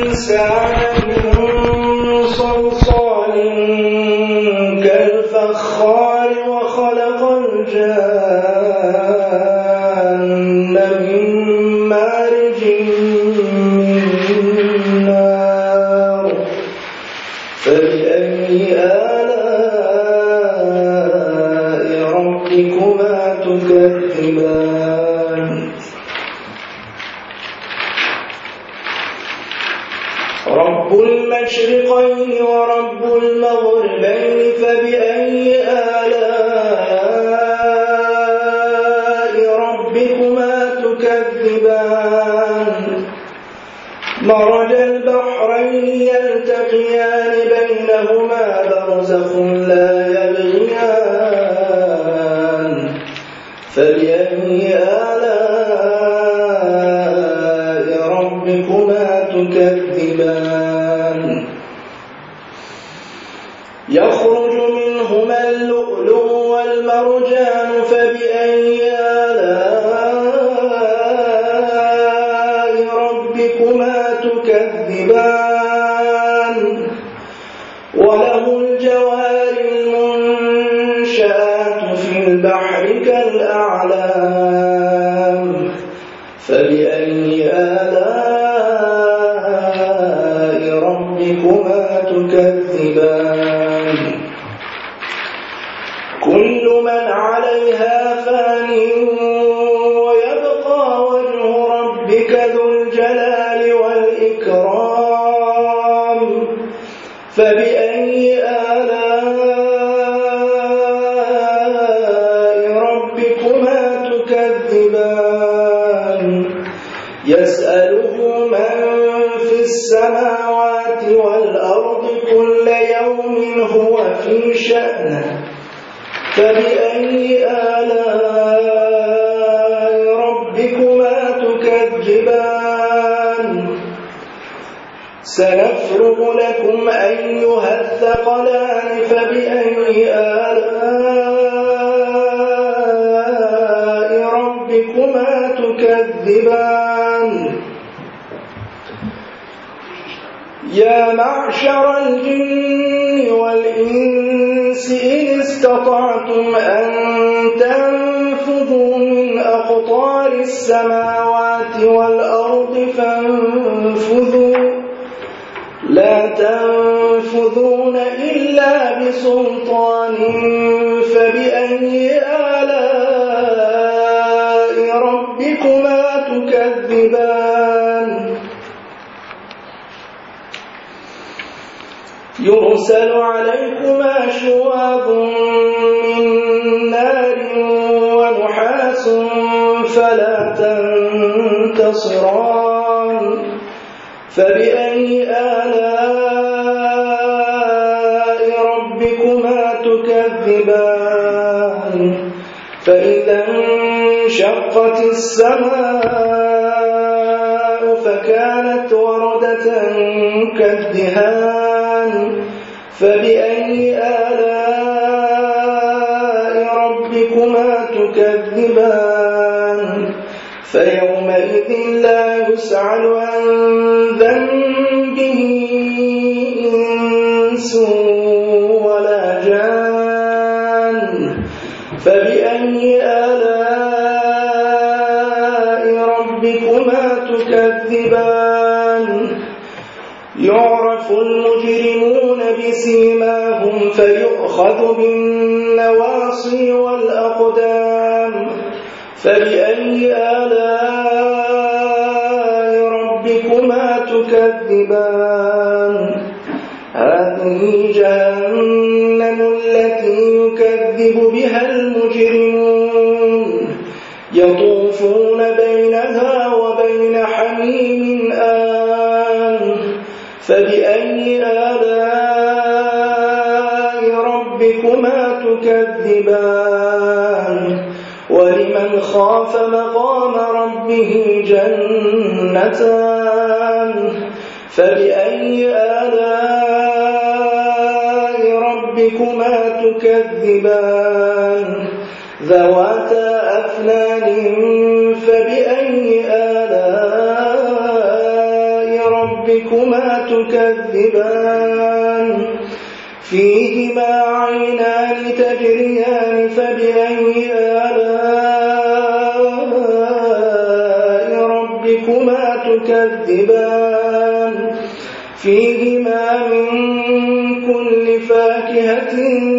الإنسان من صلصال كالفخار وخلق الجان من مارج من نار فبأي آلاء ربكما تكذبان رب المشرقين ورب المغربين فبأي آلاء ربكما تكذبان مرج البحرين يلتقيان بينهما برزخ لا يبغيان فبأي آلاء ربكما تكذبان يخرج منهما اللؤلؤ والمرجان فبأي آلاء ربكما تكذبان وله الجوار المنشآت في البحر كالأعلام فبأي آلاء ربكما تكذبان كل من عليها فان ويبقى وجه ربك ذو الجلال والإكرام فبأي آلاء ربكما تكذبان يسأله من في السماوات والأرض كل يوم هو في شأن فبأي آلاء ربكما تكذبان سنفرغ لكم أيها الثقلان فبأي آلاء ربكما تكذبان يا معشر الجن والإنس إن استطعتم أن تنفذوا من أقطار السماوات والأرض فانفذوا لا تنفذون إلا بسلطان فبأي آلاء ربكما تكذبان يرسل عليكما شواظ من نار ونحاس فلا تنتصران فبأي آلاء ربكما تكذبان فإذا انشقت السماء فكانت وردة كالدهان فبأي آلاء ربكما تكذبان فيومئذ لا يسأل عن ذنبه إنس ولا جان فبأي آلاء ربكما تكذبان يعرف المجرمون بسيماهم فيؤخذ بالنواصي والأقدام فبأي آلاء ربكما تكذبان هذه جهنم التي يكذب بها المجرمون يطوفون بينها وبين حميم آن فبأي آلاء ربكما تكذبان ولمن خاف مقام ربه جنتان فبأي آلاء ربكما تكذبان ذواتا أفنان فبأي آلاء ربكما ربكما تكذبان فيهما عينان تجريان فبأي آلاء ربكما تكذبان فيهما من كل فاكهة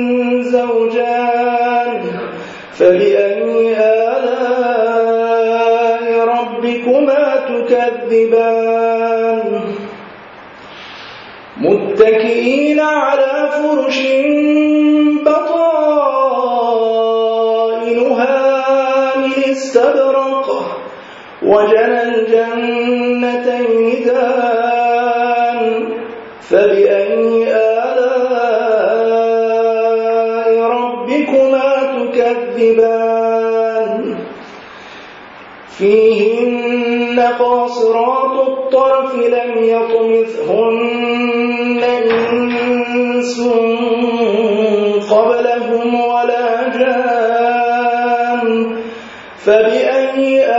زوجان فبأي آلاء ربكما تكذبان متكئين على فرش بطائنها من استبرق وجنى الجنتين دان فبأي آلاء ربكما تكذبان فيهن قاصرات الطرف لم يطمثهن إنس قبلهم ولا جان فبأي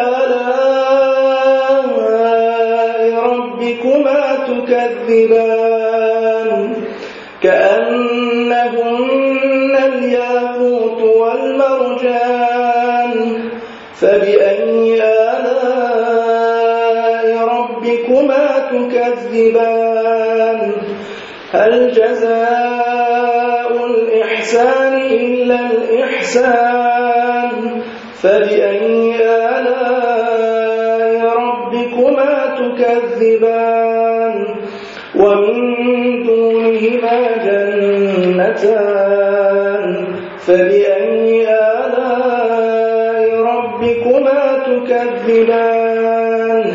آلاء ربكما تكذبان كأنهن الياقوت والمرجان فبأي آلاء ربكما تكذبان هل جزاء الإحسان إلا الإحسان فبأي آلاء ربكما تكذبان ومن دونهما جنتان فبأي آلاء ربكما تكذبان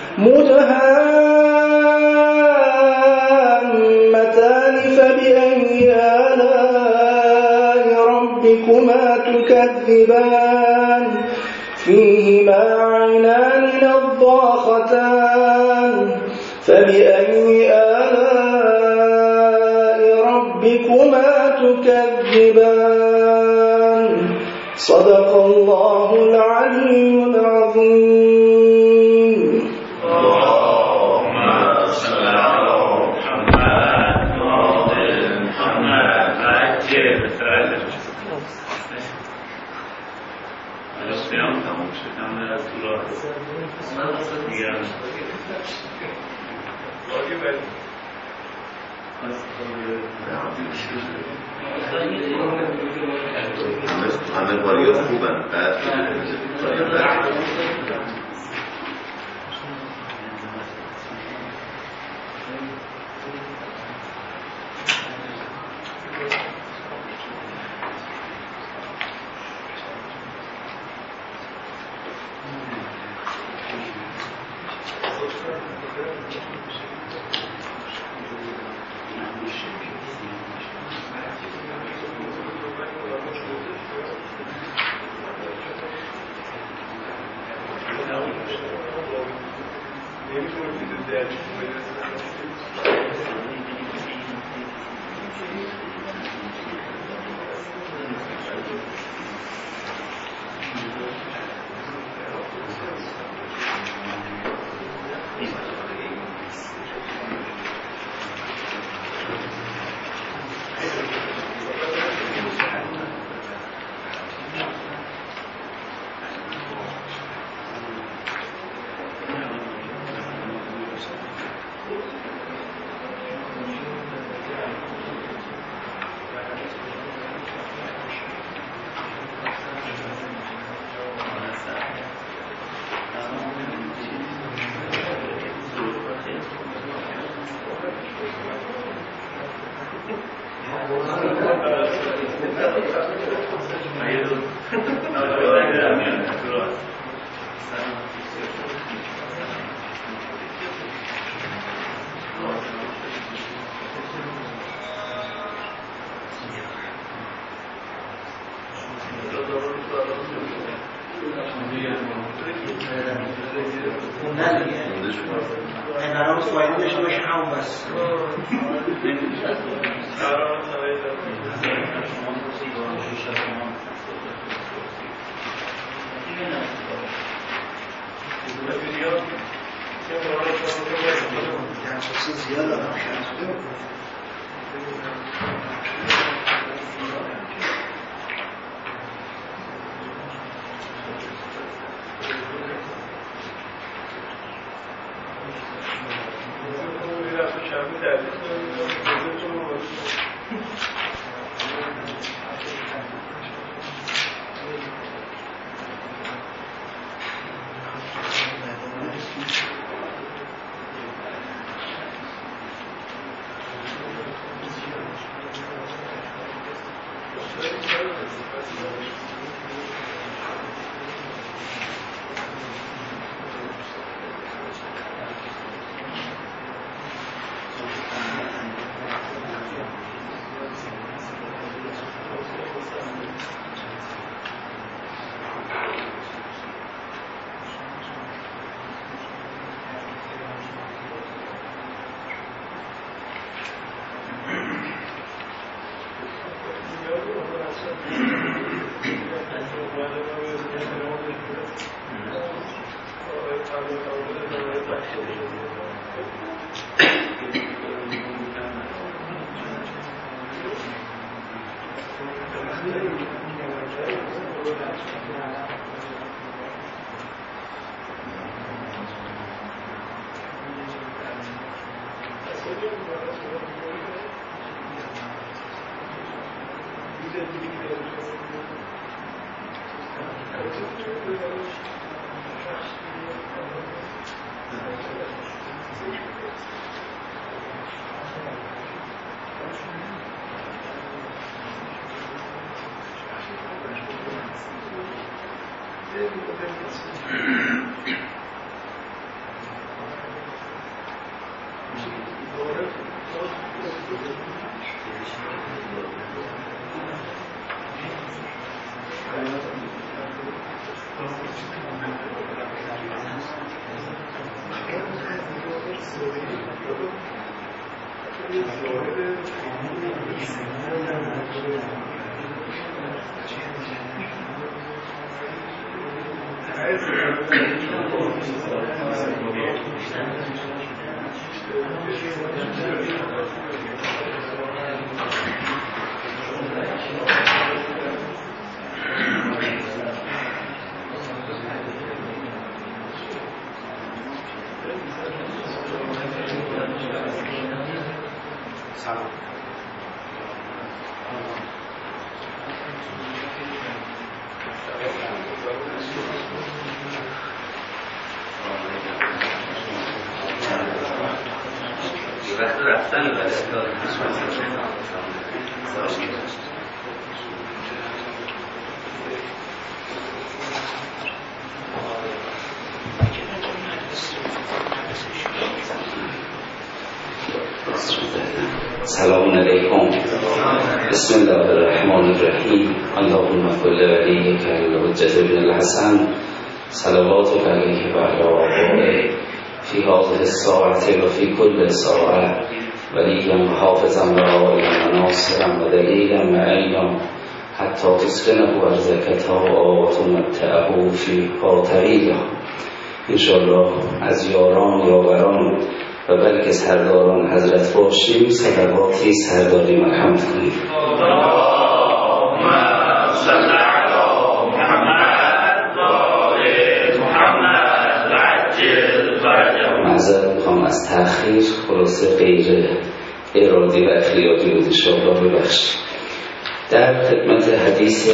مدهامتان فبأي آلاء ربكما تكذبان فيهما عينان نضاختان فبأي آلاء ربكما تكذبان صدق الله العلي العظيم. اللهم صل على محمد وعلى محمد عجل الاسلام تمام شدن الله میگم همه باریات خوبن بعد سلام علیکم. بسم الله الرحمن الرحیم. اللهم صل علیه الحجة ابن الحسن صلواتك علیه و علی آبائه فی هذه الساعة و فی کل ساعة ولیا حافظا و عالما ناصرا و دلیلا معینا حتی تسکنه ارضک طاعا و تمتعه فیها طویلا. انشاءالله از یاران یاوران و بلکه سرداران حضرت باشیم، صدقاتی سرداری مرحمت کنیم. اللهم صل علی محمد و آل محمد و عجل فرجهم. معذرت میخوام از تأخیر، خلاصه غیر ارادی و اخلاقی بود، انشاءالله ببخشید. در خدمت حدیث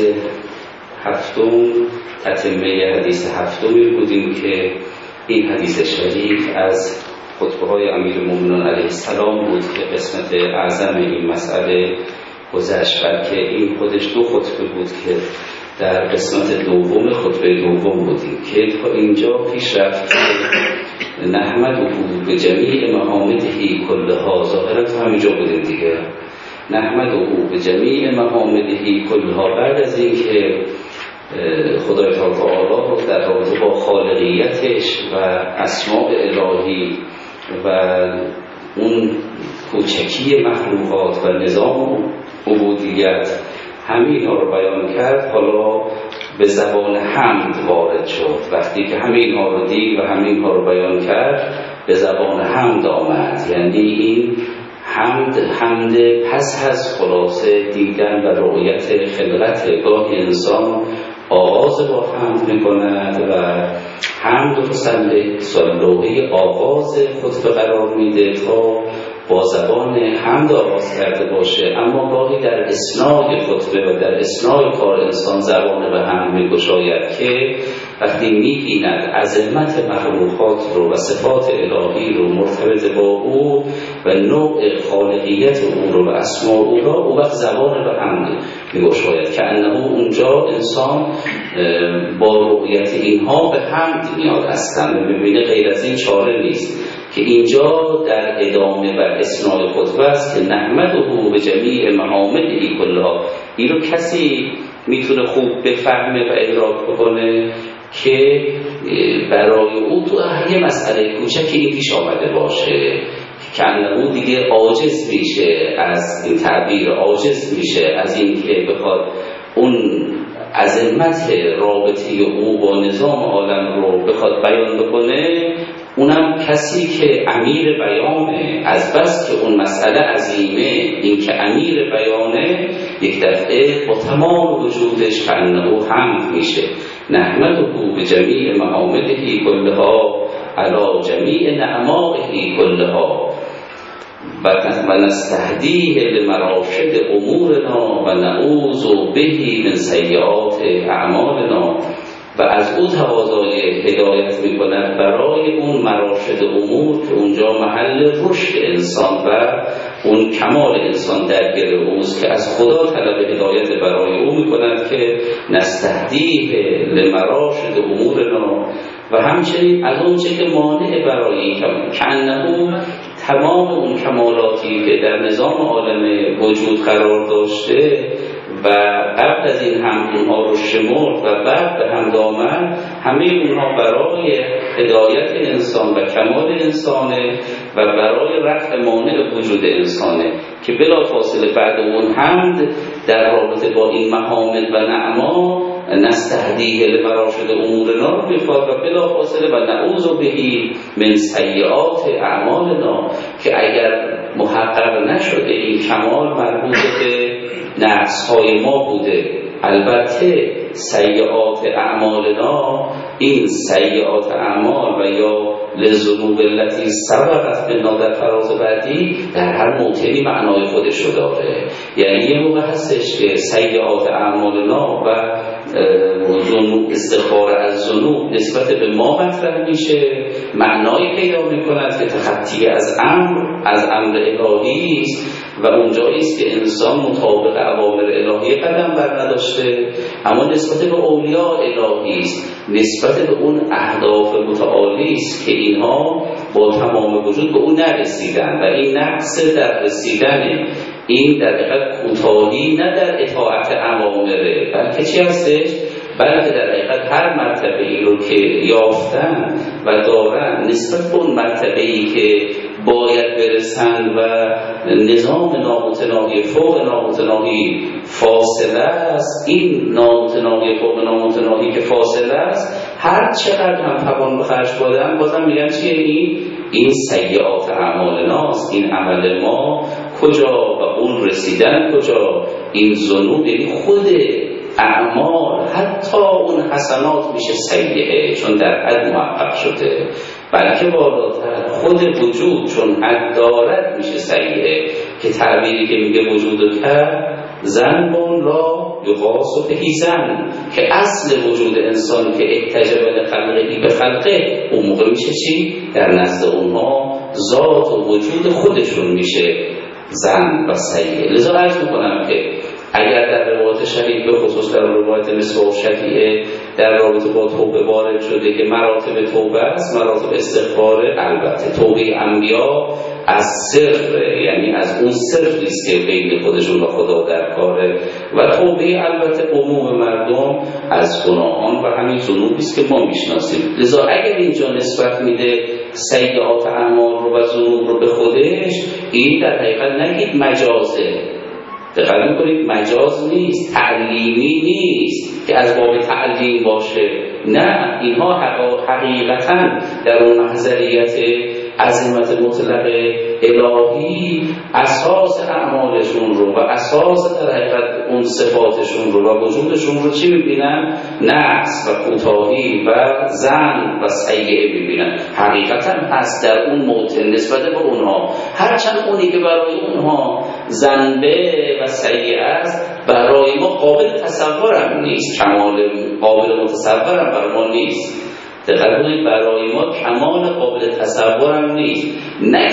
هفتم، تتمه حدیث هفتمی بودیم که این حدیث شریف از خطبه های امیرالمومنین علیه السلام بود که قسمت اعظم این مسئله گذشت، بلکه این خودش دو خطبه بود که در قسمت دوم خطبه دوم بودیم که تا اینجا پیش رفت که نحمده به جمیع محامده کلها. ظاهرا تا همینجا بودیم دیگه. نحمده به جمیع محامده کلها، بعد از این که خدای تعالی در رابطه با خالقیتش و اسماء الهی و اون کوچکی مخلوقات و نظام عبودیت همین ها رو بیان کرد، حالا به زبان حمد وارد شد. وقتی که همه اینها رو دید و همه اینها رو بیان کرد به زبان حمد آمد. یعنی این حمد پس از خلاصه دیدن و رؤیت خلقت گاهی انسان آغاز با حمد میکند و حمد و صلوه آغاز خطبه قرار میده تا با زبان حمد آغاز کرده باشه، اما گاهی در اثنای خطبه و در اثنای کار انسان زبان به حمد میگشاید که وقتی میبیند عظمت مخلوقات رو و صفات الهی رو مرتبط با او و نوع خالقیت او رو و اسماء او را، او وقت زبان به حمد میگشاید که انه اونجا انسان با رؤیت اینها به حمد میاد. اصلا میبینه غیر از این چاره نیست که اینجا در ادامه و اثنای خطبه است که نحمده به جمیع محامده کلها. این رو کسی میتونه خوب بفهمه و ادراک بکنه که برای او تو یه مسئله کوچکی این پیش آمده باشه که انه دیگه عاجز میشه از این تعبیر، عاجز میشه از این که بخواد اون عظمت رابطه او با نظام عالم رو بخواد بیان بکنه. اونم کسی که امیر بیانه، از بس که اون مسئله عظیمه، این که امیر بیانه یک دفعه با تمام وجودش انه حمد میشه. نحمده به جمیع محامده کلها علی جمیع نعمائه کلها و نستهدیه لمراشد امورنا و نعوذ به من سیئات اعمالنا. و از او تقاضای هدایت می‌کند برای اون مراشد امور که اونجا محل رشد انسان و اون کمال انسان درگیر اوست که از خدا طلب هدایت برای او می‌کند که نستهدیه لمراشد امورنا و همچنین از اون چه که مانع برای این که انه تمام اون کمالاتی که در نظام عالم وجود قرار داشته و قبل از این هم اونها رو شمرد و بعد به هم آمد، همه اونها برای هدایت انسان و کمال انسانه و برای رفع مانع وجود انسانه که بلا فاصله بعد اون حمد در رابطه با این محامد و نعما نستهدیه لمراشد امورنا رو میخواد و بلا فاصله و نعوذ به من سیئات اعمالنا که اگر محقق نشده این کمال مربوط به نقص‌های ما بوده. البته سیئات اعمالنا، این سیئات اعمال و یا لذنوب التي سبقت بنا در فراز بعدی در هر موطنی معنای خودش رو داره. یعنی یه موقع هستش که سیئات اعمالنا و استغفار از ذنوب نسبت به ما مطرح میشه، معنای پیدا میکند که تخطی از امر الهی است و اونجایی است که انسان مطابق اوامر الهی قدم بر نداشته، اما نسبت به اولیاء الهی است، نسبت به اون اهداف متعالی است که اینها با تمام وجود به اون نرسیدن و این نقص در رسیدن این در حقیقت کوتاهی نه در اطاعت اوامره، بلکه چی هستش؟ بلکه در حقیقت هر مرتبه ای رو که یافتن و دارن نسبت به اون مرتبه ای که باید برسن و نظام نامتناهی فوق نامتناهی فاصله است، این نامتناهی فوق نامتناهی که فاصله است هر چقدر هم توان به خرج دادن بازم میگن چیه؟ این سیئات اعمالناست، این عمل ما کجا و اون رسیدن کجا، این ذنوب، یعنی خود اعمال حتی اون حسنات میشه سیئه چون در حد محقق شده، بلکه بالاتر خود وجود چون حد دارد میشه سیئه که تعبیری که میگه وجود کرد ذنبون لا یقاس به زن که اصل وجود انسان که احتجب لخلقه به خلقه اون موقع میشه چی؟ در نزد اونها ذات و وجود خودشون میشه زن و سیئه. لذا عرض میکنم که اگر در روایت شریف به خصوص در روایت مصباح شفیعه در رابطه با توبه وارد شده که مراتب توبه است، مراتب استغفار، البته توبه انبیا از صرف، یعنی از اون صرف نیست که بین خودشون و خدا در کاره، و توبه البته عموم مردم از گناهان و همین ذنوبی است که ما میشناسیم. لذا اگر اینجا نسبت میده سیئات اعمال رو و ذنوب رو به خودش، این در حقیقت نگید مجازه، دقت می‌کنید مجاز نیست، تعلیمی نیست که از باب تعلیم باشه، نه، اینها حقیقتاً در اون محضریت عظمت مطلق الهی اساس اعمالشون رو و اساس در حقیقت اون صفاتشون رو و وجودشون رو چی می‌بینن؟ نقص و کوتاهی و ضعف و سیئه می‌بینن. حقیقتاً هست در اون موطن نسبت به اونها، هرچند اونی که برای اونها ذنبه و سیئه است برای ما قابل تصورم نیست، کمال قابل متصورم برای ما نیست. دقیقاً برای ما کمال قابل تصورم نیست، نه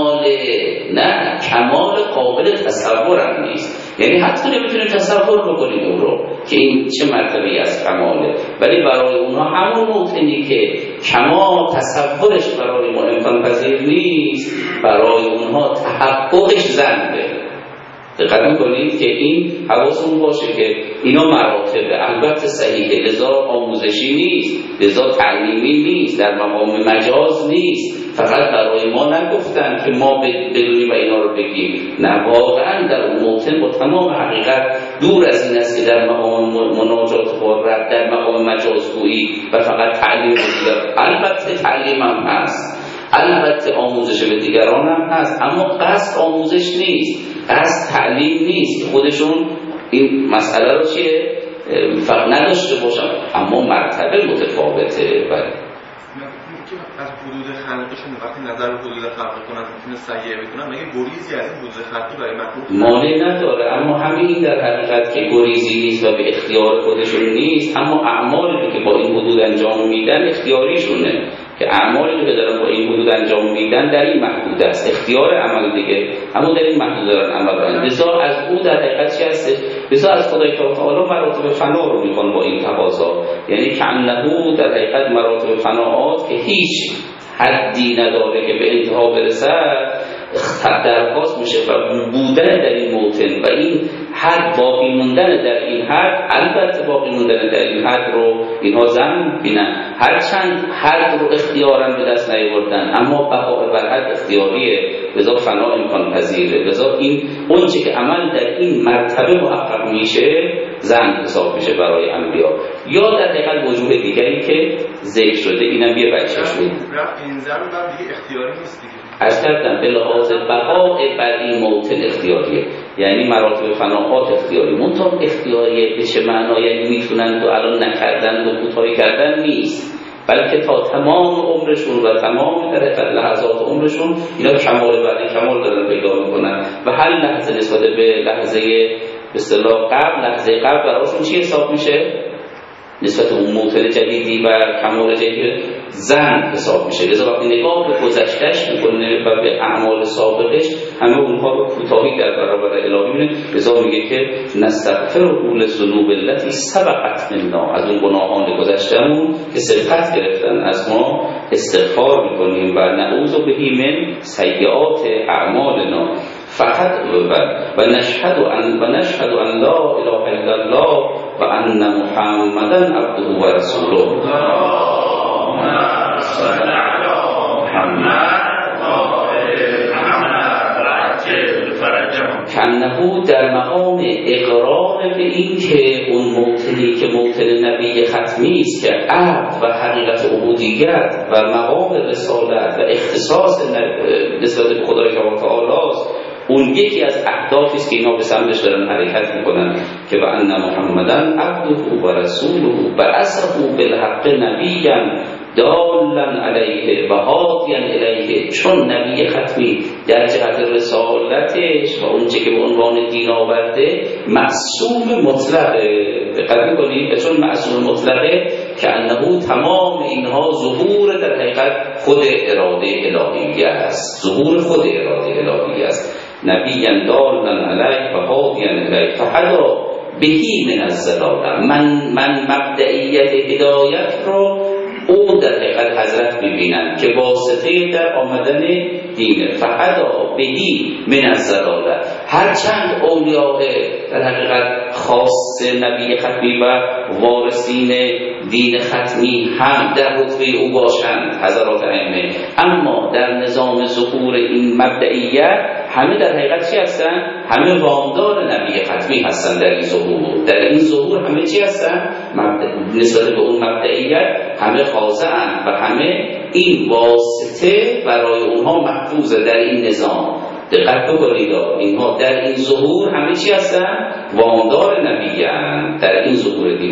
کمال قابل تصورم نیست، یعنی حتی نمیتونیم تصور بکنیم اون رو که این چه مرتبه‌ای از کماله، ولی برای اونها همون موطنی که کمال تصورش برای ما امکان پذیر نیست، برای اونها تحققش ذنبه. دقت می‌کنید که این حواستون باشه که اینا مراتبه، البته صحیحه، لذا آموزشی نیست، لذا تعلیمی نیست، در مقام مجاز نیست، فقط برای ما نگفتن که ما بدونیم و اینا رو بگیم، نه، واقعا در اون موطن با تمام حقیقت دور از این است که در مقام مناجات با رب در مقام مجازگویی و فقط تعلیم دیگر. البته تعلیم هم هست، البته آموزش به دیگران هم هست، اما قصد آموزش نیست، قصد تعلیم نیست، خودشون این مسئله رو چیه؟ فقط نداشته باشن، اما مرتبه متفاوته. بله از حدود خلقشون وقتی نظر به حدود خلق کنن میتونه سیئه بکنن، مگه گریزی از این حدود خلقی برای مخلوق مانع نداره؟ اما همین در حقیقت که گریزی نیست و به اختیار خودشون نیست، اما اعمالی که با این حدود انجام میدن اختیاریشونه، که اعمالی که دارن با این حدود انجام میدن در این محدود است، اختیار عمل دیگه، اما در این محدود دارن عمل کنن. لذا از او در حقیقت چی هست؟ لذا از خدای تعالی مراتب فنا رو میخوان با این تقاضا، یعنی که انه در حقیقت مراتب فناعات که هیچ حدی نداره که به انتها برسد درخواست میشه و بودن در این موطن و این حد، باقی موندن در این حد، البته باقی موندن در این حد رو اینها زن بینن، هرچند حد رو اختیارا به دست نیاوردن، اما بقا بر حد اختیاریه، لذا فنا امکان پذیره، لذا این اونچه که عمل در این مرتبه محقق میشه زن حساب میشه برای انبیا، یا در حقیقت وجوه دیگری که ذکر شده، اینم یه بچه‌ش بود. این زن رو دیگه اختیاری نیست دیگه. از کردم به لحاظ بقاء بر این موطن اختیاریه، یعنی مراتب فناعات اختیاری، منطقه اختیاریه به چه معنا؟ یعنی میتونن و الان نکردن و کوتاهی کردن نیست، بلکه تا تمام عمرشون و تمام در لحظات عمرشون اینا کمال بعد کمال دارن پیدا میکنن و هر لحظه نسبت به لحظه به اصطلاح قبل، لحظه قبل براشون چی حساب میشه؟ نسبت اون موطن جدیدی و کمال جدید زن حساب میشه. لذا وقتی نگاه به گذشتهش میکنه و به اعمال سابقش، همه اونها رو کوتاهی در برابر الهی میبینه. لذا میگه که نستغفره للذنوب التي سبقت منا، از اون گناهان گذشتهمون که سبقت گرفتن از ما استغفار میکنیم و نعوذ به من سیئات اعمالنا، فقط و نشهد ان لا اله الا الله و ان محمدا عبده و رسوله. اللهم صل علی محمد کنهو در مقام اقرار به این که اون موطنی که موطن نبی ختمی است که عبد و حقیقت عبودیت و مقام رسالت و اختصاص نسبت به خدای تعالی است، اون یکی از اهدافی است که اینا به سمتش دارن حرکت میکنن که و ان محمدن عبده و رسوله بعثه بالحق نبیا دالا علیه و هادیا الیه، چون نبی ختمی در جهت رسالتش و اونچه که به عنوان دین آورده معصوم مطلقه. دقت کنید، چون معصوم مطلقه که انه تمام اینها ظهور در حقیقت خود اراده الهی است، ظهور خود اراده الهی است. نبی دالا علیه و هادیا الیه فحدا بهی من الضلاله، من مبدئیت هدایت رو او در حقیقت حضرت می‌بینن که واسطه در آمدن دینه، فحدا بهی من الضلاله، هرچند اولیاء در حقیقت خاص نبی ختمی و وارثین دین ختمی هم در رتبه او باشند حضرات ائمه، اما در نظام ظهور این مبدئیت همه در حقیقت چی هستن؟ همه وامدار نبی ختمی هستن. در این ظهور همه چی هستن؟ نسبت به اون مبدئیت همه خاضعن و همه این واسطه برای اونها محفوظه در این نظام. دقت بکنید اینها در این ظهور همه چی هستن؟ وامدار نبیان در این ظهور دین.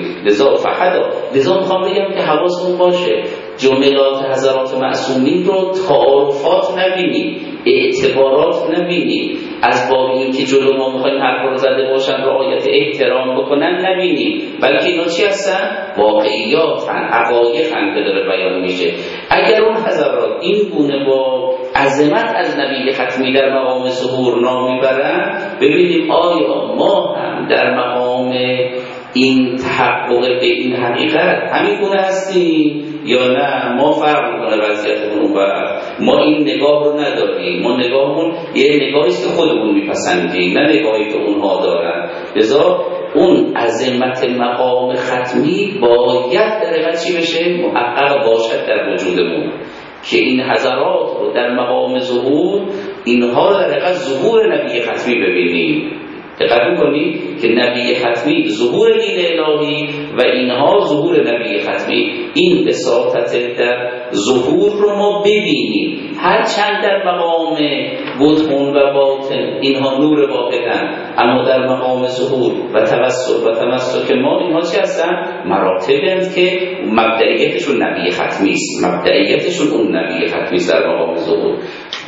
لذا میخوام بگم که حواسمون باشه جملات حضرات معصومین رو تعارفات نبینید، اعتبارات نبینید، از باب این که جلو ما میخوایم حرف رو زده باشن رعایت احترام بکنن نبینید، بلکه اینا چی هستن؟ واقعیاتن، حقایقن که داره بیان میشه. اگر اون حضرات این گونه با عظمت از نبی ختمی در مقام ظهور نام میبرن، ببینیم آیا ما هم در مقام این تحقق به این حقیقت همین گونه هستیم یا نه؟ ما فرق میکنه وضعیتمون و ما این نگاه رو نداریم. ما نگاهمون یه نگاهی است که خودمون میپسندیم، نه نگاهی که اونها دارن. لذا اون عظمت مقام ختمی باید در حقیقت چی بشه؟ محقق باشد در وجودمون که این حضرات رو در مقام ظهور اینها در حقیقت ظهور نبی ختمی ببینیم. دقت می‌کنید که نبی ختمی ظهور دین الهی و اینها ظهور نبی ختمی، این وساطت در ظهور رو ما ببینیم. هرچند در مقام بطن و باطن اینها نور واحدن، اما در مقام ظهور و توسل و تمسک ما اینها چی هستن؟ مراتبند که مبدئیتشون نبی ختمی است، مبدئیتشون اون نبی ختمی است در مقام ظهور.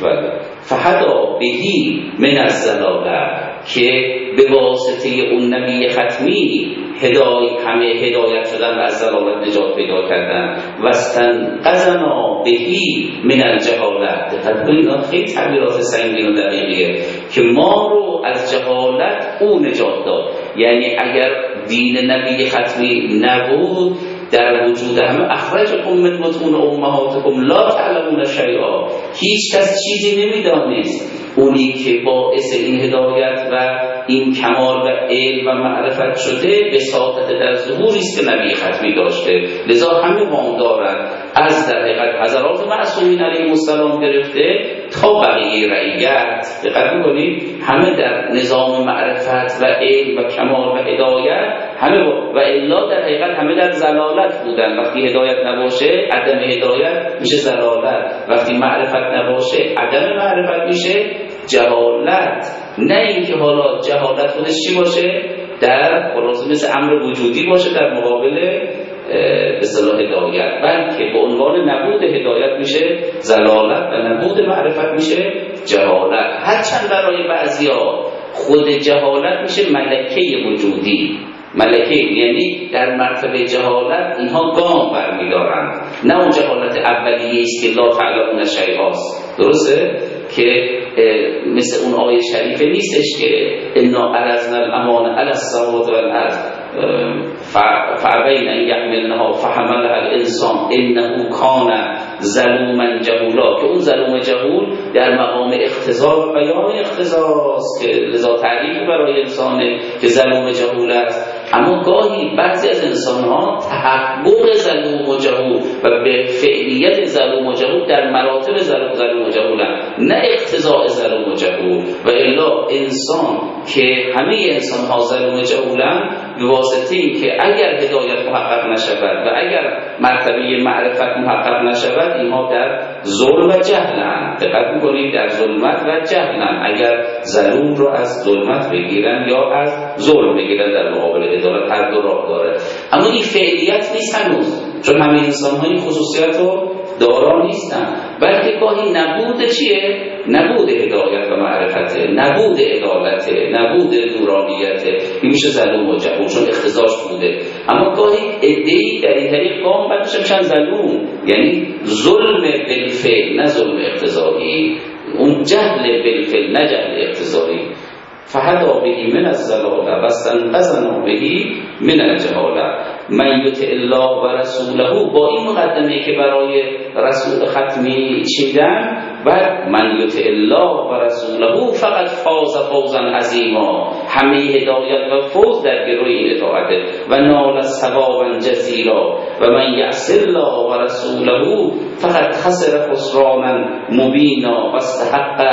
فحدا بهی من الزلاله، که به واسطه اون نبی ختمی همه هدایت شدن و از زلالت نجات پیدا کردن. و استنقذنا بهی من الجهالت. دقت کنید خیلی تعبیرات سنگین و دقیقیه که ما رو از جهالت او نجات داد. یعنی اگر دین نبی ختمی نبود در وجود همه اخرجکم من بطون امهاتکم لا تعلمون شیئا، هیچ کس چیزی نمیدانست. اونی که باعث این هدایت و این کمال و علم و معرفت شده وساطت در ظهوری است که نبی ختمی داشته. لذا همه وام دارند از در حقیقت حضرات معصومین علیهم السلام گرفته تا بقیه رعیت. دقت می‌کنید همه در نظام معرفت و علم و کمال و هدایت همه و الا در حقیقت همه در ضلالت بودن. وقتی هدایت نباشه عدم هدایت میشه ضلالت، وقتی معرفت نباشه عدم معرفت میشه جهالت. نه اینکه حالا جهالت خودش چی باشه؟ در خلاصه مثل امر وجودی باشه در مقابل به اصطلاح هدایت، بلکه به عنوان نبود هدایت میشه ضلالت و نبود معرفت میشه جهالت. هرچند برای بعضیا خود جهالت میشه ملکه وجودی، ملکه یعنی در مرتبه جهالت اینها گام برمیدارند، نه اون جهالت اولیه است که لا تعلمون شیئا، درسته؟ که مثل اون آیه شریفه نیستش که انا عرضنا الامانه علی السماوات والارض فابین ان یحملنها فحملها الانسان انه کان ظلوما جهولا، که اون ظلوم جهول در مقام اقتضا و بیان اقتضاست که لذا تعریف برای انسانه که ظلوم جهول است. اما گاهی بعضی از انسان‌ها تحقق ظلوم و جهول و به فعلیت ظلوم و جهول در مراتب ظلوم و جهولن، نه اقتضاء ظلوم و جهول. و الا انسان که همه انسان‌ها ظلوم و جهولن به واسطه این که اگر هدایت محقق نشود و اگر مرتبه معرفت محقق نشود اینها در ظلم و جهلن. دقت می‌کنید در ظلمت و جهلن. اگر ظلوم رو از ظلمت بگیرن یا از ظلم بگیرن در مقابل عدالت، هر دو راه داره. اما این فعلیت نیست هنوز، چون همه انسان‌ها این خصوصیت رو دارا نیستن، بلکه گاهی نبود چیه؟ نبود هدایت و معرفته، نبود عدالت، نبود نورانیته، این میشه ظلوم و جهول چون اختزاش بوده. اما گاهی عده‌ای در این طریق قام بعدش میشن ظلوم، یعنی ظلم بالفعل نه ظلم اقتضایی، اون جهل بالفعل نه جهل اقتضایی. فحدا بهی من الزلاله و استنقذنا بهی من الجهاله من یطع الله و رسوله. با این مقدمه که برای رسول ختمی چیدن و من یطع الله و رسوله فقط فاز فوزا عظیما، همه هدایت و فوز در گروی اطاعته و نال ثوابا جزیلا و من یعص الله و رسوله فقط خسر خسرانا مبینا و استحق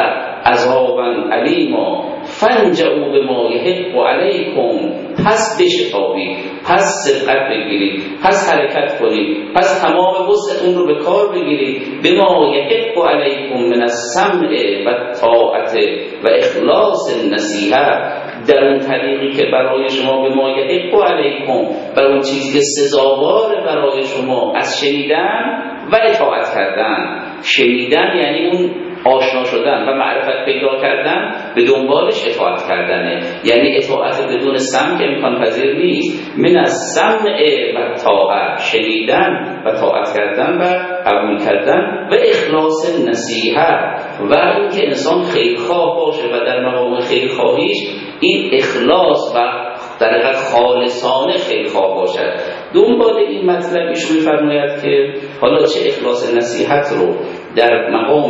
عذابا علیما فانجعوا بما یحق علیکم، پس بشتابید، پس سبقت بگیرید، پس حرکت کنید، پس تمام وسعتون رو به کار بگیرید. بما یحق علیکم من السمع و طاعت و اخلاص النصیحه، در اون طریقی که برای شما به ما یحق علیکم، بر اون چیزی که سزاوار برای شما از شنیدن و اطاعت کردن. شنیدن یعنی اون آشنا شدن و معرفت پیدا کردن، به دنبالش اطاعت کردنه، یعنی اطاعت بدون سمع که امکان پذیر نیست. من از سمع و طاعت، شنیدن و طاعت کردن و قبول کردن، و اخلاص نصیحت، و اینکه انسان خیرخواه باشه و در مقام خیرخواهیش این اخلاص و در حقیقت خالصانه خیرخواه باشد. دنبال این مطلب ایشون می‌فرماید که حالا چه اخلاص نصیحت رو در مقام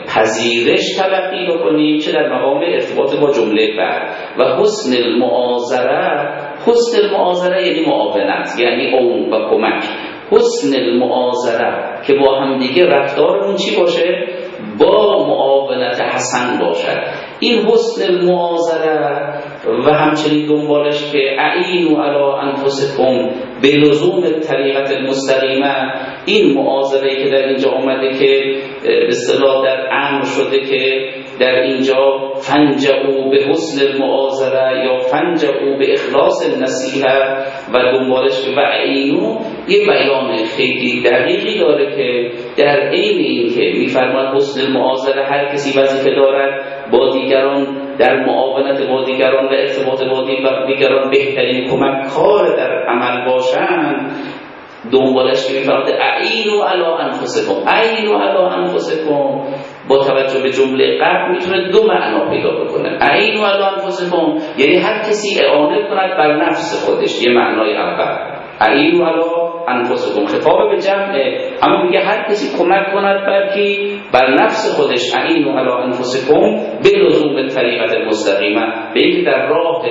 پذیرش تلقی بکنیم، چه در مقام ارتباط با جمله بعد. و حسن المعاذره، حسن المعاذره یعنی معاونت، یعنی اون و کمک. حسن المعاذره که با هم دیگه رفتارمون چی باشه؟ با معاونت حسن باشد. این حسن المعاذره و همچنین دنبالش که اعینوا علی انفسکم بلزوم طریقت المستقیمه، این معاذره که در اینجا اومده که به اصطلاح در امر شده که در اینجا فنجعوا به حسن المعاذره یا فنجعوا به اخلاص النصیحه، و دنبالش که اعینوا یه بیان خیلی دقیقی داره که در عین این که میفرماد حسن المعاذره هر کسی وظیفه دارد با دیگران در معاونت با دیگران و ارتباط با دیگران بهترین کمک‌کار در عمل باشند. دنبالش که میفرماد اعینوا علی انفسکم، اعینوا علی انفسکم با توجه به جمله قبل میتونه دو معنا پیدا بکنه. اعینوا علی انفسکم یعنی هر کسی اعانه کند بر نفس خودش، یه معنای اول. اعینوا علی انفسکم خطاب به جمعه، اما میگه هر کسی کمک کند بر کی؟ بر نفس خودش. اعینوا علی انفسکم بلزوم طریقت المستقیمه، به اینکه در راه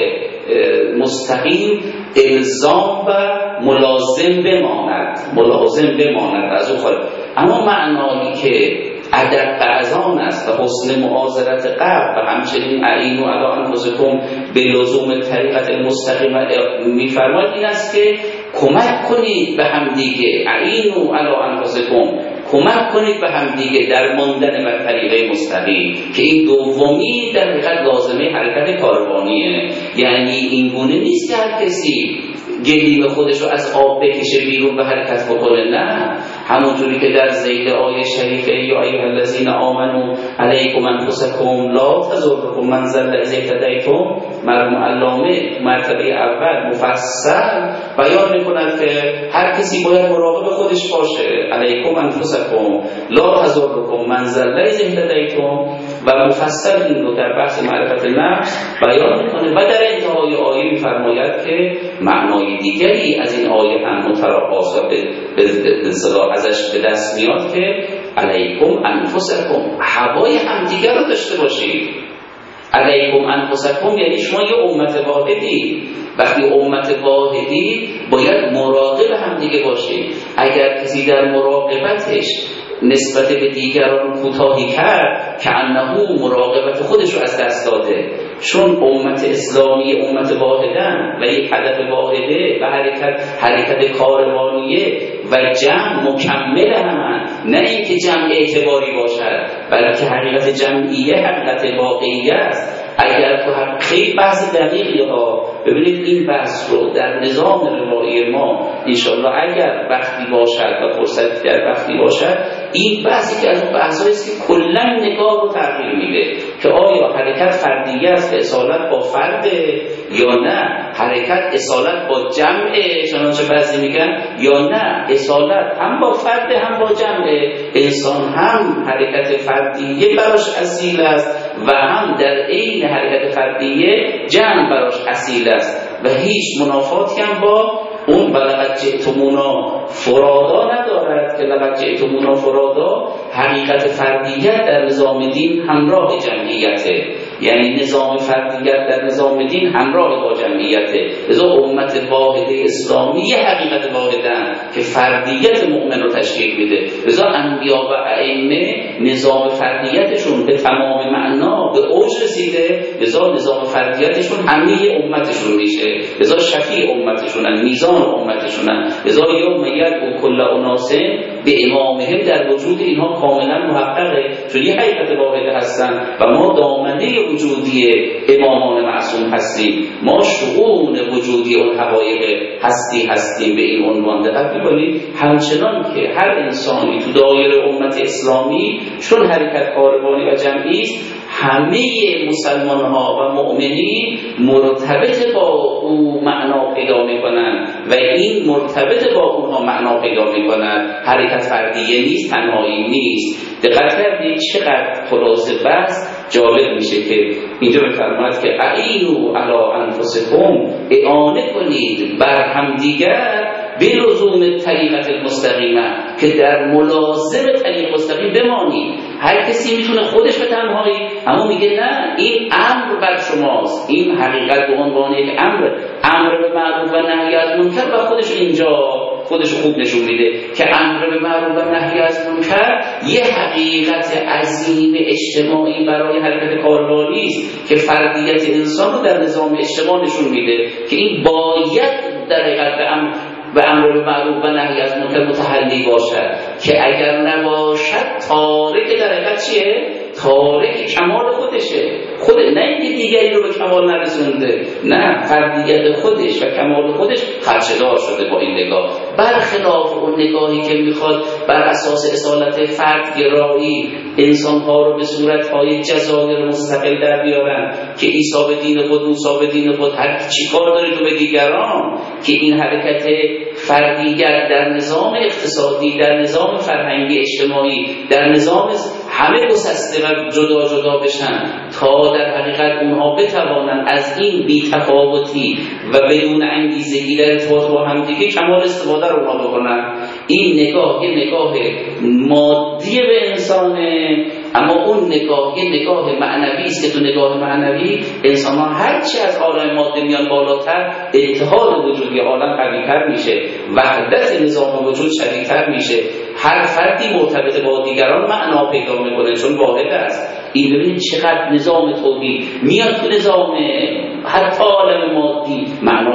مستقیم الزام و ملازم بماند از اون خواهد. اما معنایی که ادب از آن است و حسن معاذرت قبل و همچنین اعینوا علی انفسکم به لزوم طریقت المستقیمه میفرماید این است که کمک کنید به همدیگه. اعینوا علی انفسکم، کمک کنید به همدیگه در ماندن بر طریقه مستقیم، که این دومی در حقیقت لازمه حرکت کاروانیه. یعنی این گونه نیست که هر کسی گلیم خودش رو از آب بکشه بیرون و حرکت بکنه، نه، همونطوری که در ذیل آیه شریفه یا ایها الذین آمنوا علیکم انفسکم لا تضرکم من ضل اذا اهتدیتم، مرحوم علامه مرتبه اول مفصل بیان میکنند که هر کسی باید مراقب خودش باشه. علیکم انفسکم لا تضرکم من ضل اذا اهتدیتم، و مفصل این رو در بحث معرفت نفس بیان میکنه. و در انتهای آیه میفرماید که معنای دیگری از این آیه هم متراقصه به اصطلاح ازش به دست میاد که علیکم انفسکم، هوای همدیگر رو داشته باشید. علیکم انفسکم یعنی شما یه امت واحدی. وقتی امت واحدی باید مراقب همدیگه باشید. اگر کسی در مراقبتش نسبت به دیگران کوتاهی کرد که انه مراقبت خودش رو از دست داده، چون امت اسلامی امت واحدن و یک هدف واحده و حرکت کاروانیه و جمع مکمل همن، نه اینکه جمع اعتباری باشد بلکه حقیقت جمعیه حقیقت واقعیه است. اگر تو خیلی بحث دقیقی ها ببینید این بحث رو در نظام روایی ما انشاءالله اگر وقتی باشد و فرصتی در وقتی باشد، این بحثی که از اون بحثایی است که کلا نگاه رو تغییر میده که آیا حرکت فردیه است، اصالت با فرد، یا نه حرکت اصالت با جمعه چنانچه بعضی میگن، یا نه اصالت هم با فرد هم با جمعه. انسان هم حرکت فردیه براش اصیل است و هم در عین حرکت فردیه جمع براش اصیل است و هیچ منافاتی هم با اون لقد جئتمونا فرادا ندارد که لقد جئتمونا فرادا حقیقت فردیت در نظام دین همراه جمعیته. یعنی نظام فردیت در نظام دین همراه با جمعیته. لذا امت واحده اسلامی یه حقیقت واحدن که فردیت مؤمن رو تشکیل میده. لذا انبیا و ائمه نظام فردیتشون به تمام معنا به اوج رسیده، لذا نظام فردیتشون همه امتشون میشه، لذا شفیع امتشونن، میزان امتشونن. لذا یوم یدعو کل اناس به امامهم در وجود اینها کاملا محققه، چون یه حقیقت واحده هستن و ما دامنه وجودی امامان معصوم هستیم، ما شؤون وجودی اون حقایق هستیم به این عنوان. دقت می‌کنید همچنان که هر انسانی تو دایره امت اسلامی چون حرکت کاروانی و جمعی است، همه مسلمان ها و مؤمنین مرتبط با او معنا پیدا میکنن و این مرتبط با اونها معنا پیدا میکنن. حرکت فردیه نیست، تنهایی نیست. دقت کردید چقدر خلاصه بحث جالب میشه که اینجا میفرماید که اعینوا علی انفسکم، اعانه کنید بر همدیگر بلزوم طریقت المستقیمه، که در ملازم طریق مستقیم بمانید. هر کسی میتونه خودش به تنهایی، اما میگه نه، این امر بر شماست، این حقیقت به عنوان یک امر به معروف و نهی از منکر و خودش اینجا خودش خوب نشون میده که امر به معروف و نهی از منکر یه حقیقت عظیم اجتماعی برای حرکت کاروانی است که فردیت انسان رو در نظام اجتماع نشون میده که این باید در حقیقت به امر به معروف و نهی از منکر متحلی باشد، که اگر نباشد تارک در حقیقت چیه؟ تارک کمال خودشه، نه اینکه دیگری رو به کمال نرسونده، نه، فردیت خودش و کمال خودش خدشه‌دار شده با این نگاه، برخلاف اون نگاهی که میخواد بر اساس اصالت فرد گرایی انسانها رو به صورتهای جزایر مستقل در بیارن که عیسی به دین خود، موسی به دین خود، هر چی کار داری تو به دیگران، که این حرکت فردیت در نظام اقتصادی، در نظام فرهنگی اجتماعی، در نظام همه گسسته و جدا جدا بشن تا در حقیقت اونها بتوانن از این بی‌تفاوتی و بدون انگیزگی در ارتباط با همدیگه کمال استفاده رو اونها بکنن. این نگاه یه نگاه مادی به انسانه، اما اون نگاه یه نگاه معنوی است که تو نگاه معنوی انسان‌ها هرچی از عالم ماده میان بالاتر، اتحاد وجودی عالم قوی‌تر میشه، وحدت نظام وجود شدیدتر میشه، هر فردی مرتبط با دیگران معنا پیدا میکنه چون واحد است. این ببینید چقدر نظام توحید میاد تو نظام حتی عالم مادی معناش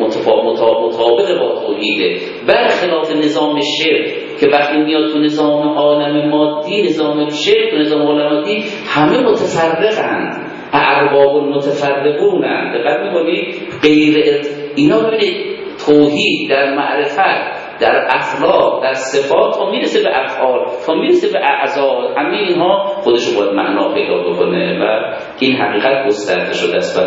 مطابق با توحیده، برخلاف نظام شرک که وقتی میاد تو نظام عالم مادی، نظام شرک تو نظام عالم مادی همه متفرقن، ارباب متفرقونن. دقت میکنید غیر اینا ببینید توحید در معرفت، در اخلاق، در صفات تا میرسه به افعال، تا میرسه به اعضاء، همه اینها خودشو باید معنا پیدا بکنه و این حقیقت گسترده شده است.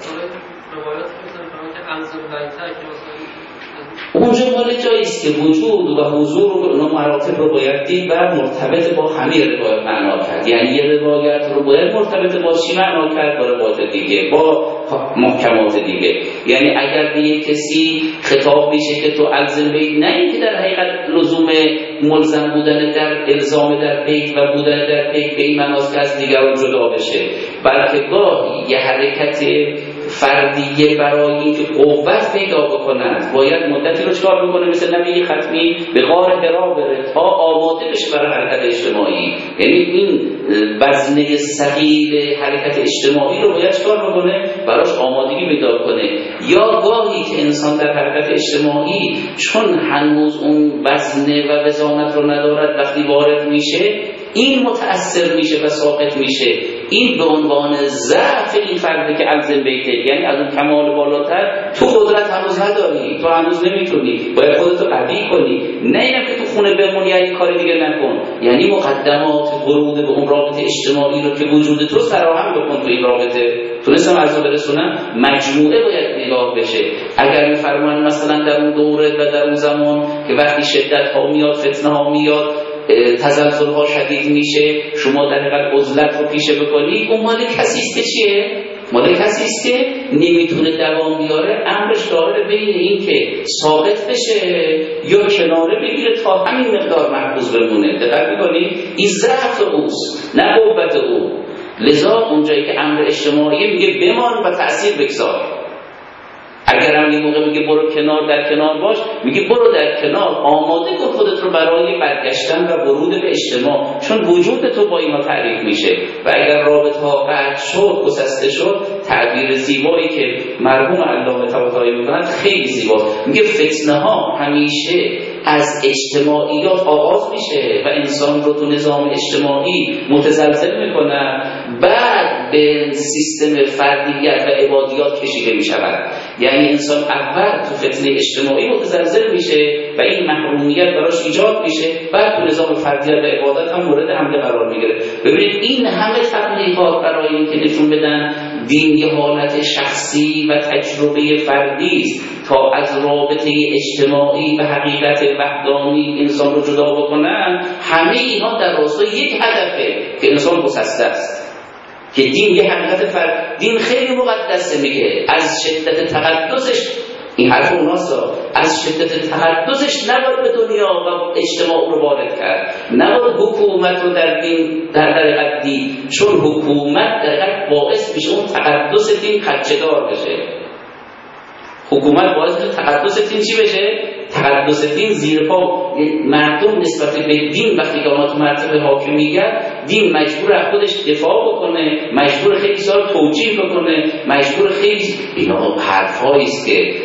اونجا مال جاییست که وجود و حضور و اونا مراتب رو باید دید و مرتبط با همه روایت معنا کرد. یعنی یه روایت رو باید مرتبط با چی معنا کرد؟ با روایت دیگه، با محکمات دیگه. یعنی اگر به یک کسی خطاب میشه که تو الزم بیت، نه اینکه در حقیقت لزوم ملزم بودن در الزام در بیت و بودن در بیت به این معناست که از دیگران جدا بشه، بلکه گاهی یه حرکت فردیه برای اینکه قوت پیدا بکنند باید مدتی رو چکار بکنه، مثل نبی ختمی به غار حرا بره تا آماده بشه برای حرکت اجتماعی. یعنی این وزنه ثقیل حرکت اجتماعی رو باید چکار بکنه؟ براش آمادگی پیدا کنه. یا گاهی که انسان در حرکت اجتماعی چون هنوز اون وزنه و وزانت رو ندارد، وقتی وارد میشه این متأثر میشه و ساقط میشه. این به عنوان ضعف این فرد که الزم بیته، یعنی از اون کمال بالاتر تو قدرت هنوز نداری، تو هنوز نمیتونی، باید خودتو قوی کنی. نه اینم که تو خونه بمونی یعنی کار دیگه نکن، یعنی مقدمات ورود به اون رابطه اجتماعی رو که وجود تو فراهم بکن. تو این رابطه تونستم عرض برسونم مجموعه باید نگاه بشه. اگر میفرمان مثلا در اون دوره و در اون زمان که وقتی شدت ها میاد، فتنه ها میاد، تزلزل ها شدید میشه، شما در حقیقت عزلت رو پیشه بکنی، اون مال کسی است که چیه؟ مال کسی است که نمیتونه دوام بیاره، امرش داره بین این که ثابت بشه یا کناره بگیره تا همین مقدار محفوظ بمونه. دقت میکنی؟ این ضعف اوست، نه قوت او. لذا اونجایی که امر اجتماعی میگه بمان و تأثیر بگذار. اگر هم یه موقع میگه برو کنار، در کنار باش، میگه برو در کنار، آماده کن خودت رو برای برگشتن و ورود به اجتماع، چون وجود تو با اینا تعریف میشه. و اگر رابطه ها قطع شد، گسسته شد، تعبیر زیبایی که مرحوم علامه طباطبایی میکنند خیلی زیباست. میگه فتنه ها همیشه از اجتماعیات آغاز میشه و انسان رو تو نظام اجتماعی متزلزل میکنه، بعد به سیستم فردیت و عبادیات کشیده میشود. یعنی انسان اول تو فتنه اجتماعی متزلزل میشه و این محرومیت براش ایجاد میشه، بعد تو نظام فردیت و عبادت هم مورد حمله قرار میگیره. ببینید این همه تبلیغات برای اینکه نشون بدن دین یه حالت شخصی و تجربه فردی است تا از رابطه اجتماعی و حقیقت وحدانی انسان رو جدا بکنن، همه اینا در راستای یک هدفه که انسان گسسته است، که دین یه حقیقت دین خیلی مقدسه. میگه از شدت تقدسش، این حرف اوناستا، از شدت تقدسش نباید به دنیا و اجتماع رو وارد کرد، نباید حکومت رو در دین در حقیقت دین، چون حکومت در حقیقت باعث میشه اون تقدس دین خدشه‌دار بشه. حکومت باعث میشه تقدس دین چی بشه؟ تقدس دین زیر پا مردم نسبت به دین وقتی که آنها تو مرتبه حاکمیت، دین مجبور از خودش دفاع بکنه، مجبور خیلی سال توجیه بکنه، مجبور خیلی اینا حرفایی است که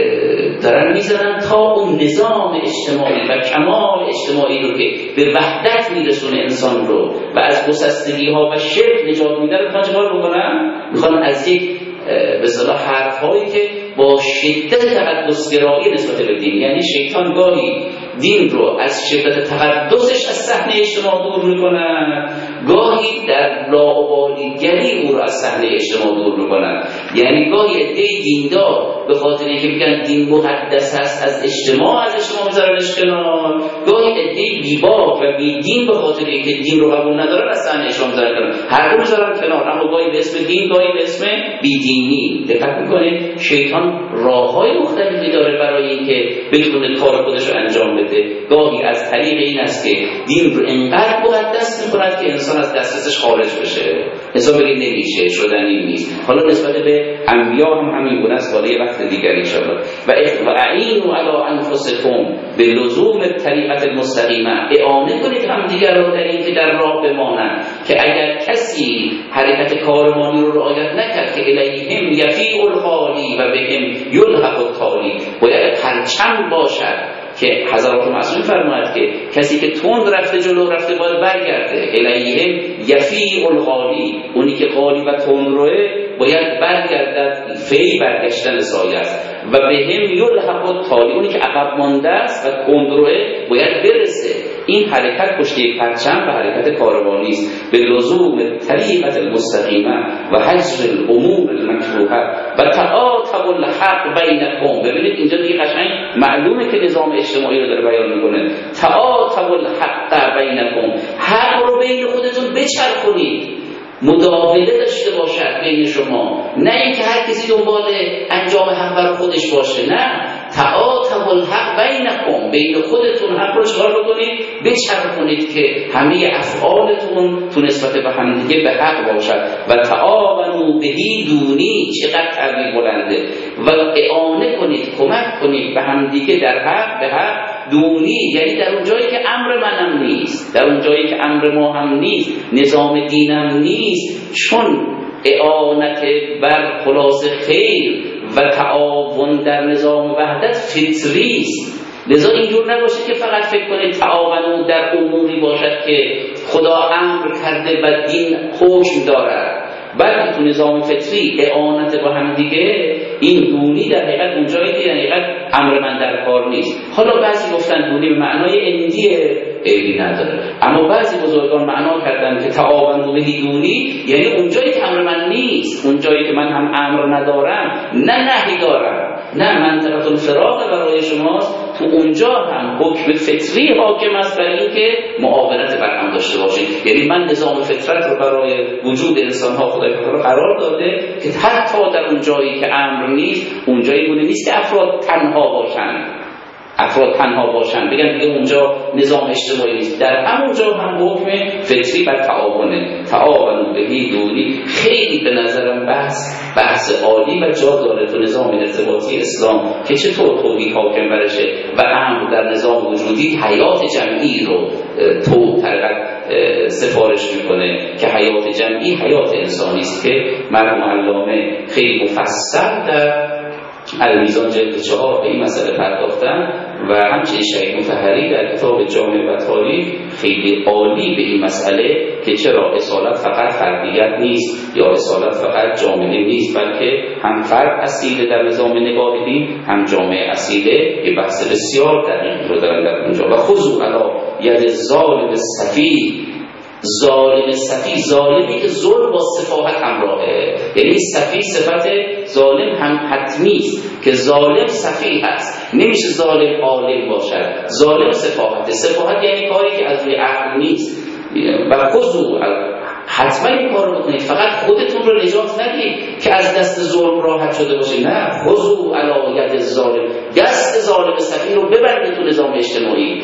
دارن میزنن تا اون نظام اجتماعی و کمال اجتماعی رو که به وحدت میرسونه انسان رو و از گسستگی ها و شرک نجات میده رو میخوان چکار بکنن؟ میخوان از یک به اصطلاح حرفایی که با شدت تقدسگرایی نسبت به دین، یعنی شیطان گاهی دین رو از شدت تقدسش از صحنه اجتماع دور میکنن، گاهی در لاابالیگری او رو از صحنه اجتماع دور میکنن. یعنی گاهی عده‌ای دیندار به خاطر اینکه میگن دین مقدس است از اجتماع میذارنش کنار، گاهی عده‌ای بی‌باک و بی‌دین به خاطر اینکه دین رو قبول ندارن از صحنه اجتماع میذارن کنار. هر دو میذارن کنار، اما گاهی به اسم دین، گاهی به اسم بی‌دینی. دقت میکنید شیطان راههای مختلفی داره برای اینکه بتونه کار خودش رو انجام بده. گاهی از طریق این است که دین رو انقدر مقدس می‌کند که انسان از دسترسش خارج بشه، انسان بگه نمیشه، شدنی نیست. حالا نسبت به انبیا هم همین گونه است، ولی وقت دیگری ان شاء الله. و اعینوا علی انفسکم به لزوم طریقت المستقیمه، اعانه کنید همدیگر را در اینکه در راه بمانند، که اگر کسی حرکت کاروانی رو رعایت نکرد که الیهم یفیء الخالی و بهم یلحق التالی، باید پرچم باشد که حضرات معصوم فرماید که کسی که تند رفته جلو رفته باید برگرده. الیهم یفیء الغالی، اونی که غالی و تند روه باید برگردد، فی برگشتن سایه است. و بهم یلحق التالی، اونی که عقب مانده است و تند روه باید برسه. این حرکت پشت یک پرچم و حرکت کاروانی است، به لزوم طریقت المستقیمه و حجر الامور المکروهه و تعاطب الحق بینکم. ببینید اینجا دیگه قشنگ معلومه که نظام اجتماعی رو داره بیان میکنه. تعاطب الحق بینکم، حق رو بین خودتون بچرخونید، مداوله داشته باشد بین شما، نه اینکه هر کسی دنبال انجام حق برای خودش باشه. نه، تعاطب الحق بینکم، بین خودتون حق رو چکار بکنید؟ بچرخونید که همه افعالتون تو نسبت به هم دیگه به حق باشد. و تعاونوا بهی دونی، چقدر تعبیر بلنده، و اعانه کنید، کمک کنید به هم دیگه در حق، به حق دونی، یعنی در اون جایی که امر منم نیست، در اون جایی که امر ما هم نیست، نظام دینم نیست، چون اعانت بر خلاص خیر و تعاون در نظام وحدت فطری است. لذا اینجور نباشه که فقط فکر کنید تعاون در اموری باشد که خدا امر کرده و دین حکم دارد، بلکه تو نظام فطری اعانت با هم دیگه، این دونی در حقیقت اونجایی که در حقیقت امر من در کار نیست. حالا بعضی گفتن دونی به معنای اندیه، عیبی نداره، اما بعضی بزرگان معنا کردن که تعاون بهی دونی یعنی اونجایی که امر من نیست، اونجایی که من هم امر ندارم، نه نهی دارم، نه منطقه الفراغ برای شماست، تو اونجا هم حکم فطری حاکم است برای اینکه معاونت بر هم داشته باشید. یعنی من نظام فطرت رو برای وجود انسان ها خدای تعالی قرار داده که حتی در اونجایی که امر نیست، اونجایی بوده نیست که افراد تنها باشند، افراد تنها باشن بگن دیگه اونجا نظام اجتماعی نیست، در همونجا هم حکم فطری بر تعاونه، تعاون بهی دونی. خیلی به نظرم بحث عالی و جا داره تو نظام ارتباطی اسلام که چطور توحید حاکم برشه و امر در نظام وجودی حیات جمعی رو تو طریقت سفارش میکنه که حیات جمعی حیات انسانی است که مرحوم علامه خیلی مفصل در المیزان جلد 4 به این مسئله پرداختن و همچنین شهید مطهری در کتاب جامع و تاریخ خیلی عالی به این مسئله که چرا اصالت فقط فردیت نیست یا اصالت فقط جامعه نیست، بلکه هم فرد اصیله در نظام نگاه دین، هم جامعه اصیله. یه بحث بسیار دقیق رو دارن در اونجا. و خذوا علی ید الظالم السفیه، ظالم سفیه، ظالمی که ظلم با سفاهت همراهه، یعنی سفیه صفت ظالم هم حتمی است که ظالم سفیه هست، نمیشه ظالم عالم باشد. ظالم سفاهت یعنی کاری که از روی عقل نیست. و خذوا، حتما این کار رو بکنید، فقط خودتون رو نجات ندید که از دست ظلم راحت شده باشید. نه، خذوا علی ید الظالم، دست ظالم سفیه رو ببندید تو نظام اجتماعی،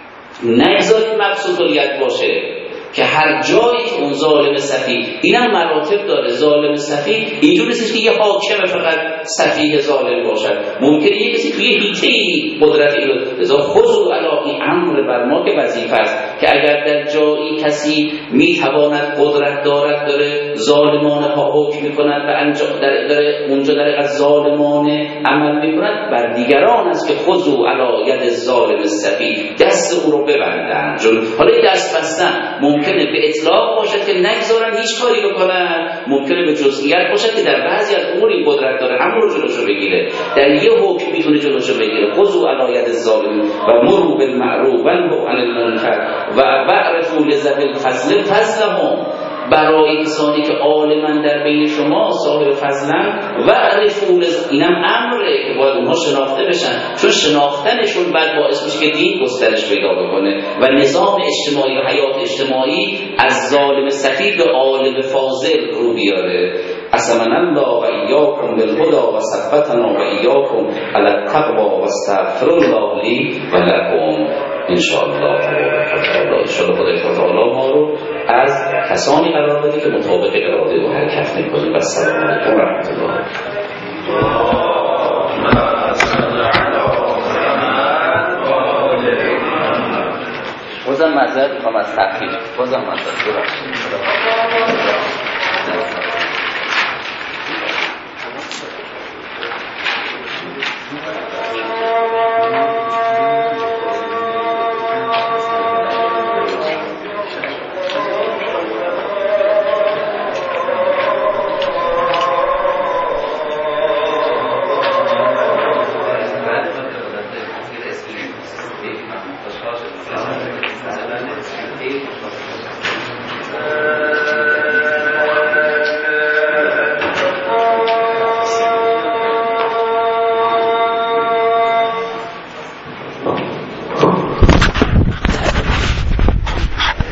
نگذارید مبسوط الید باشه که هر جایی که اون ظالم سفیه، اینم مراتب داره. ظالم سفیه اینجور نیست که یه حاکم فقط سفیه ظالم باشد، ممکنه یه کسی توی هیته‌ای قدرت اینو لذا خذوا علی، این امر بر ما که وظیفه است که اگر در جایی کسی میتواند قدرت داره ظالمانه ها حکم میکند و انجام داره اونجا در از ظالمانه عمل میکند، بر دیگران است که خذوا علی ید الظالم السفیه، دست او رو ببندن. چون حالا دست بستن ممکنه به اطلاق باشد که نگذارن هیچ کاری بکنن، ممکنه به جزئیات باشد که در بعضی از امور این قدرت داره همون رو جلوشو بگیره، در یه حکم میتونه جلوشو بگیره. خذوا علی ید الظالم و مروا بالمعروف و انهوا عن المنکر و اعرفوا لذوی الفضل فضلهم، برای کسانی که عالمن در بین شما صاحب فضلن و اعرفوا، اینم امره که باید اونها شناخته بشن، چون شناختنشون بعد باعث میشه که دین گسترش پیدا بکنه و نظام اجتماعی و حیات اجتماعی از ظالم سفیه به عالم فاضل رو بیاره. عصمنا الله و ایاکم بالهدى و ثبتنا و ایاکم علی التقوی و استغفر الله لی و لکم. انشاءالله خدای تعالی ما رو از کسانی قرار بده که مطابق اراده و حرکت میکنیم. و السلام علیکم و رحمت الله. بازم معذرت میخوام از تأخیر، بازم معذرت.